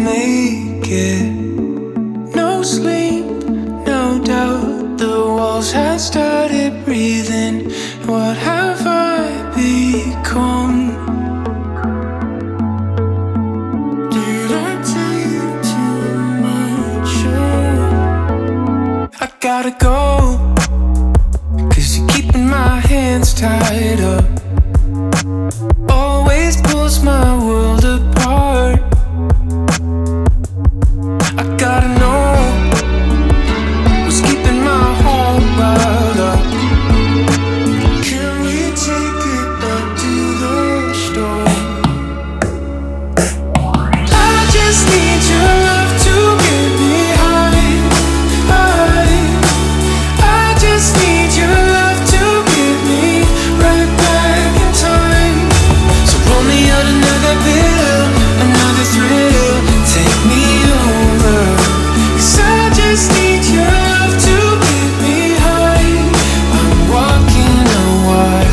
make it. No sleep, no doubt. The walls have started breathing. What have I become? Did I take too much? I gotta go, 'cause you're keeping my hands tied up. Always pulls my world apart. I gotta know what's keeping my heart wild up. Can we take it back to the start? I just need your love to get me high, high. I just need your love to get me right back in time. So pull me out another pill, another thrill. Take me over, 'cause I just need your love to get me high. I'm walking a wire.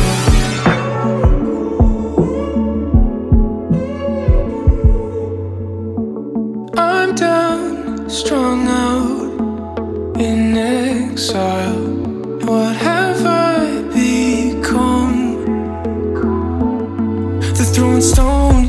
I'm down, strung out, in exile. What have I become? They're throwing stones